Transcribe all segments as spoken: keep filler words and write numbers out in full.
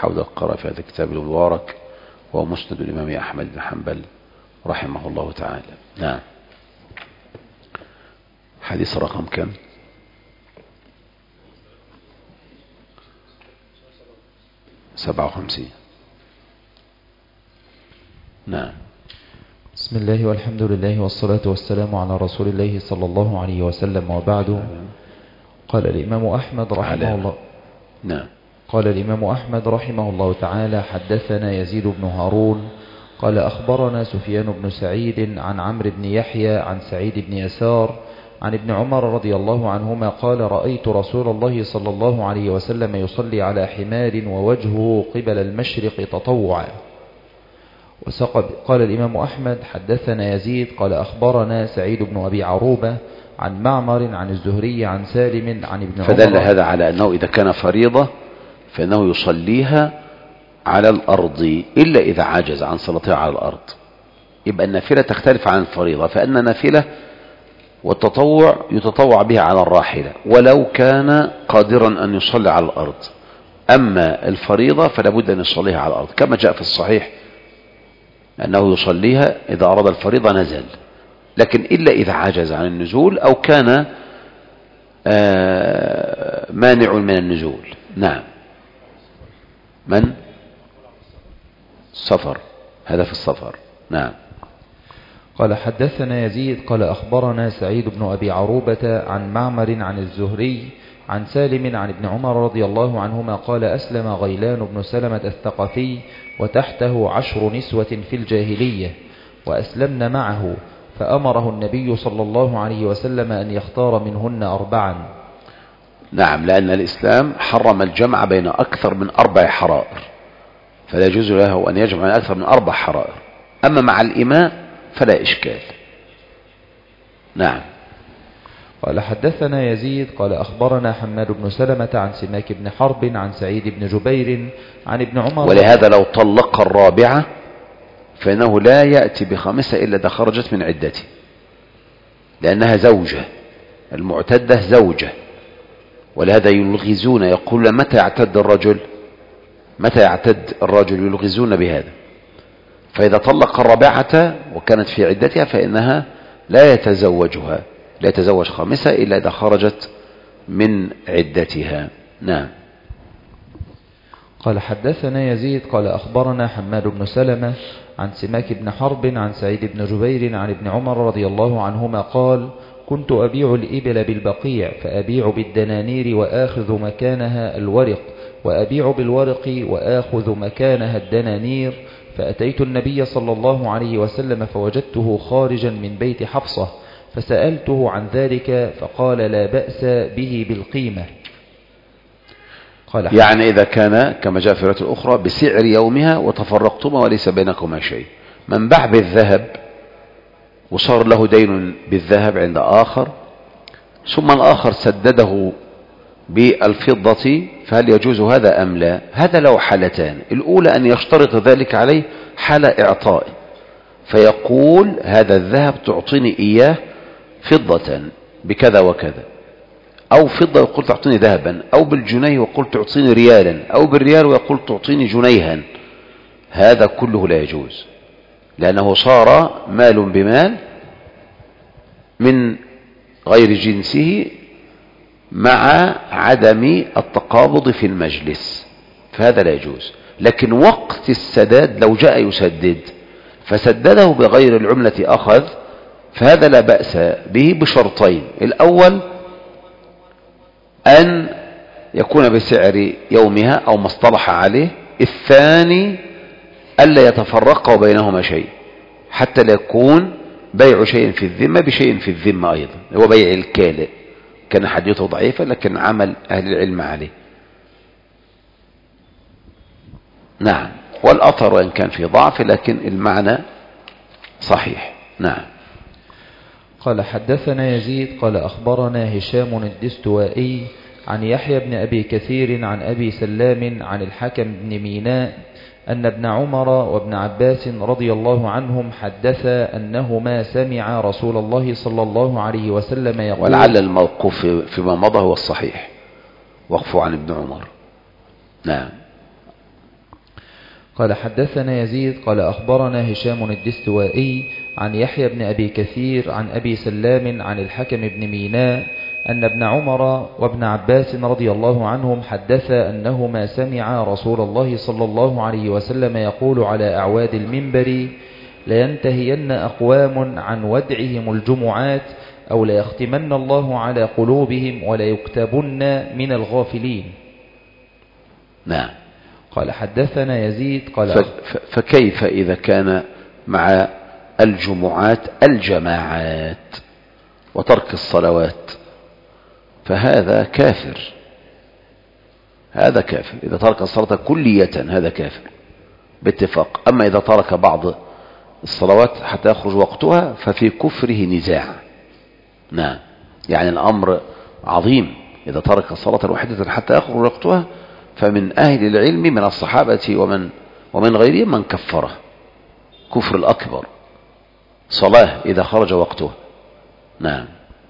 حول القراءة في هذا الكتاب المبارك وهو مسند الإمام أحمد بن حنبل رحمه الله تعالى. نعم. حديث رقم كم؟ سبعة وخمسين. نعم. بسم الله والحمد لله والصلاة والسلام على رسول الله صلى الله عليه وسلم، وبعد. قال الإمام أحمد رحمه الله نعم. قال الإمام أحمد رحمه الله تعالى: حدثنا يزيد بن هارون قال أخبرنا سفيان بن سعيد عن عمرو بن يحيى عن سعيد بن يسار عن ابن عمر رضي الله عنهما قال: رأيت رسول الله صلى الله عليه وسلم يصلي على حمار ووجهه قبل المشرق تطوعا. قال الإمام أحمد: حدثنا يزيد قال أخبرنا سعيد بن أبي عروبة عن معمر عن الزهري عن سالم عن ابن عمر. فدل هذا على أنه إذا كان فريضة فإنه يصليها على الأرض إلا إذا عجز عن صلاتها على الأرض. يبقى النافلة تختلف عن الفريضة، فأن نافلة والتطوع يتطوع بها على الراحلة ولو كان قادرا أن يصلي على الأرض. أما الفريضة فلا بد أن يصليها على الأرض، كما جاء في الصحيح أنه يصليها إذا أراد الفريضة نزل، لكن إلا إذا عجز عن النزول أو كان مانع من النزول. نعم. من؟ سفر، هذا في السفر. نعم. قال: حدثنا يزيد قال أخبرنا سعيد بن أبي عروبة عن معمر عن الزهري عن سالم عن ابن عمر رضي الله عنهما قال: أسلم غيلان بن سلمة الثقفي وتحته عشر نسوة في الجاهلية وأسلمن معه، فأمره النبي صلى الله عليه وسلم أن يختار منهن أربعا. نعم، لأن الإسلام حرم الجمع بين أكثر من أربع حرائر، فلا يجوز له أن يجمع بين أكثر من أربع حرائر. أما مع الإماء فلا إشكال. نعم. قال: حدثنا يزيد قال أخبرنا حماد بن سلمة عن سماك بن حرب عن سعيد بن جبير عن ابن عمر. ولهذا لو طلق الرابعة فإنه لا يأتي بخامسة إلا إذا خرجت من عدته، لأنها زوجة، المعتدة زوجة. ولهذا يلغزون، يقول متى يعتد الرجل متى يعتد الرجل يلغزون بهذا. فإذا طلق الرابعة وكانت في عدتها فإنها لا يتزوجها لا يتزوج خامسة إلا إذا خرجت من عدتها. نعم. قال: حدثنا يزيد قال أخبرنا حماد بن سلمة عن سماك بن حرب عن سعيد بن جبير عن ابن عمر رضي الله عنهما قال: كنت أبيع الإبل بالبقيع فأبيع بالدنانير وآخذ مكانها الورق، وأبيع بالورق وآخذ مكانها الدنانير، فأتيت النبي صلى الله عليه وسلم فوجدته خارجا من بيت حفصة فسألته عن ذلك فقال: لا بأس به بالقيمة. قال: يعني إذا كان كما جاء في الرواية الأخرى بسعر يومها وتفرقتما وليس بينكما شيء. من باع بالذهب وصار له دين بالذهب عند آخر ثم الآخر سدده بالفضة، فهل يجوز هذا أم لا؟ هذا له حالتان. الأولى أن يشترط ذلك عليه حال إعطاء، فيقول هذا الذهب تعطيني إياه فضة بكذا وكذا، أو فضة ويقول تعطيني ذهبا، أو بالجنيه ويقول تعطيني ريالا، أو بالريال ويقول تعطيني جنيها. هذا كله لا يجوز، لأنه صار مال بمال من غير جنسه مع عدم التقابض في المجلس، فهذا لا يجوز. لكن وقت السداد لو جاء يسدد فسدده بغير العملة أخذ، فهذا لا بأس به بشرطين: الأول أن يكون بسعر يومها أو ما اصطلح عليه، الثاني ألا يتفرق بينهما شيء حتى لا يكون بيع شيء في الذمة بشيء في الذمة أيضا، هو بيع الكالئ. كان حديثه ضعيفا لكن عمل أهل العلم عليه. نعم. والأثر وإن كان في ضعف لكن المعنى صحيح. نعم. قال: حدثنا يزيد قال أخبرنا هشام الدستوائي عن يحيى بن أبي كثير عن أبي سلام عن الحكم بن ميناء أن ابن عمر وابن عباس رضي الله عنهم حدثا أنهما سمع رسول الله صلى الله عليه وسلم يقول. ولعل الموقوف فيما مضى هو الصحيح، وقفوا عن ابن عمر. نعم. قال حدثنا يزيد قال أخبرنا هشام الدستوائي عن يحيى بن أبي كثير عن أبي سلام عن الحكم بن ميناء أن ابن عمر وابن عباس رضي الله عنهم حدثا أنهما سمعا رسول الله صلى الله عليه وسلم يقول على أعواد المنبر: لينتهين أقوام عن ودعهم الجمعات أو ليختمن الله على قلوبهم وليكتبن من الغافلين. نعم. قال حدثنا يزيد قال ف... فكيف إذا كان مع الجمعات الجماعات وترك الصلوات؟ فهذا كافر، هذا كافر إذا ترك الصلاة كلية، هذا كافر باتفاق. أما إذا ترك بعض الصلوات حتى يخرج وقتها ففي كفره نزاع. نعم، يعني الأمر عظيم. إذا ترك الصلاة الواحدة حتى يخرج وقتها فمن أهل العلم من الصحابة ومن ومن غيرهم من كفره كفر الأكبر، صلاة إذا خرج وقتها. نعم.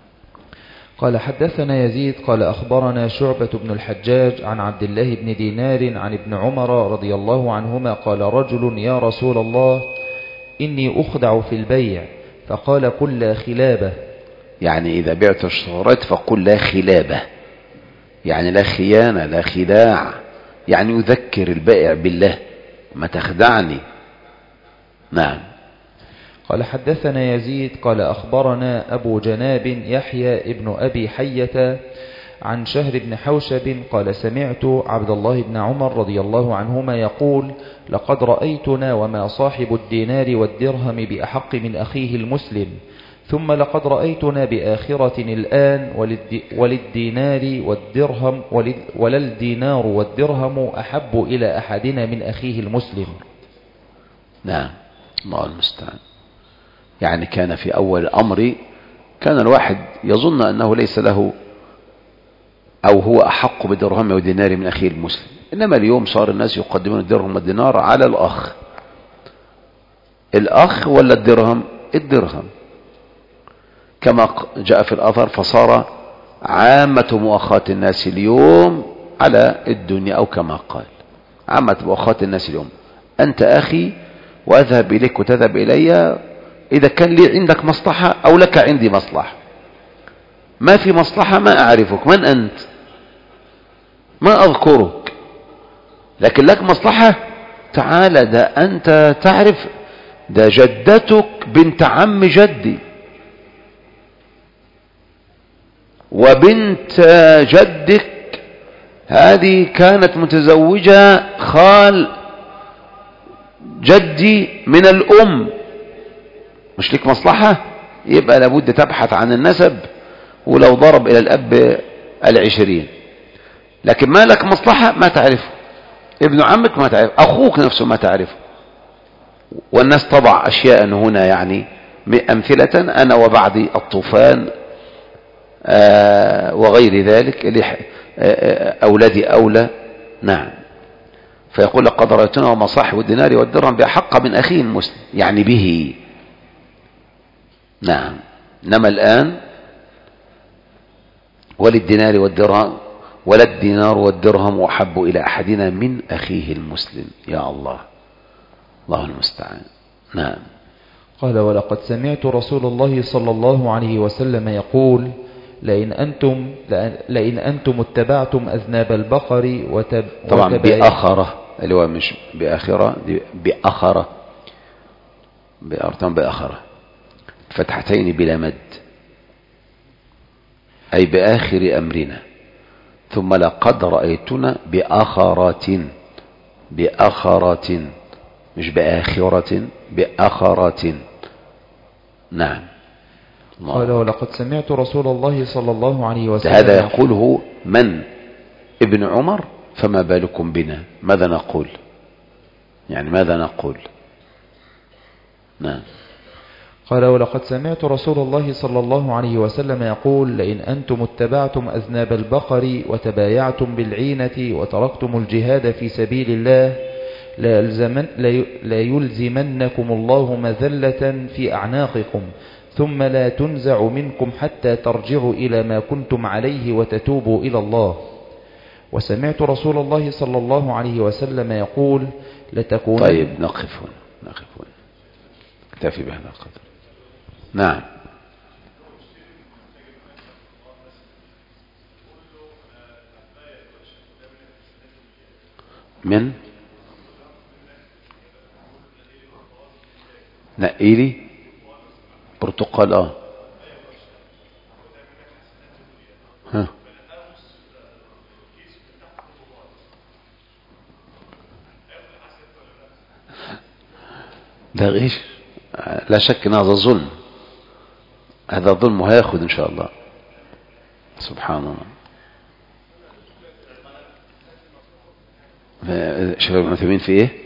قال حدثنا يزيد قال أخبرنا شعبة بن الحجاج عن عبد الله بن دينار عن ابن عمر رضي الله عنهما قال: رجل: يا رسول الله، إني أخدع في البيع، فقال: قل لا خلابة. يعني إذا بعت اشتريت فقل لا خلابة، يعني لا خيانة لا خداع، يعني يذكر البائع بالله، ما تخدعني. نعم. قال حدثنا يزيد قال أخبرنا أبو جناب يحيى ابن أبي حية عن شهر بن حوشب قال: سمعت عبد الله بن عمر رضي الله عنهما يقول: لقد رأيتنا وما صاحب الدينار والدرهم بأحق من أخيه المسلم، ثم لقد رأيتنا بآخرة الآن وللدينار والدرهم ولا الدينار والدرهم أحب إلى أحدنا من أخيه المسلم. نعم، الله المستعان. يعني كان في أول الأمر كان الواحد يظن أنه ليس له أو هو أحق بدرهم ودينار من أخيه المسلم، إنما اليوم صار الناس يقدمون الدرهم والدينار على الأخ. الأخ ولا الدرهم؟ الدرهم، كما جاء في الأثر: فصار عامة مؤاخاة الناس اليوم على الدنيا، أو كما قال عامة مؤاخاة الناس اليوم: أنت أخي وأذهب إليك وتذهب إلي إذا كان لي عندك مصلحة أو لك عندي مصلحة. ما في مصلحة ما أعرفك، من أنت؟ ما أذكرك، لكن لك مصلحة، تعال، ده أنت تعرف، ده جدتك بنت عم جدي وبنت جدك هذه كانت متزوجة خال جدي من الأم، مش لك مصلحة؟ يبقى لابد تبحث عن النسب، ولو ضرب إلى الأب العشرين. لكن ما لك مصلحة ما تعرفه، ابن عمك ما تعرفه، أخوك نفسه ما تعرفه. والناس طبع أشياء هنا، يعني أمثلة: أنا وبعدي الطوفان آه وغير ذلك، آه أولادي أولى. نعم. فيقول: لقد رأيتنا وما صاحب الدينار والدرهم بأحق من أخيه المسلم، يعني به. نعم. إنما الآن وللدينار والدرهم ولا الدينار والدرهم أحب إلى أحدنا من أخيه المسلم. يا الله، الله المستعان. نعم. قال: ولقد سمعت رسول الله صلى الله عليه وسلم يقول: لئن أنتم, لئن أنتم اتبعتم أذناب البقر وتب طبعا بأخرة، اللي هو مش بآخرة، دي بأخرة، بأرتم بأخرة، فتحتين بلا مد، أي بآخر أمرنا. ثم لقد رأيتنا بآخرات، بآخرات مش بآخرة، بآخرات. نعم. قال: ولقد سمعت رسول الله صلى الله عليه وسلم. هذا يقوله من؟ ابن عمر. فما بالكم بنا؟ ماذا نقول؟ يعني ماذا نقول؟ نعم. قال: ولقد سمعت رسول الله صلى الله عليه وسلم يقول: لئن أنتم اتبعتم أذناب البقر وتبايعتم بالعينة وتركتم الجهاد في سبيل الله لا يلزمنكم الله مذلة في أعناقكم، ثم لا تنزع منكم حتى ترجعوا إلى ما كنتم عليه وتتوبوا إلى الله. وسمعت رسول الله صلى الله عليه وسلم يقول: لتكون. طيب نقف هنا نقف هنا اكتفي بهذا القدر. نعم. من نقيلي برتقال اه ها ده غيش، لا شك ان هذا ظلم، هذا ظلم وهياخد ان شاء الله. سبحان الله. شباب ابن عثيمين في ايه؟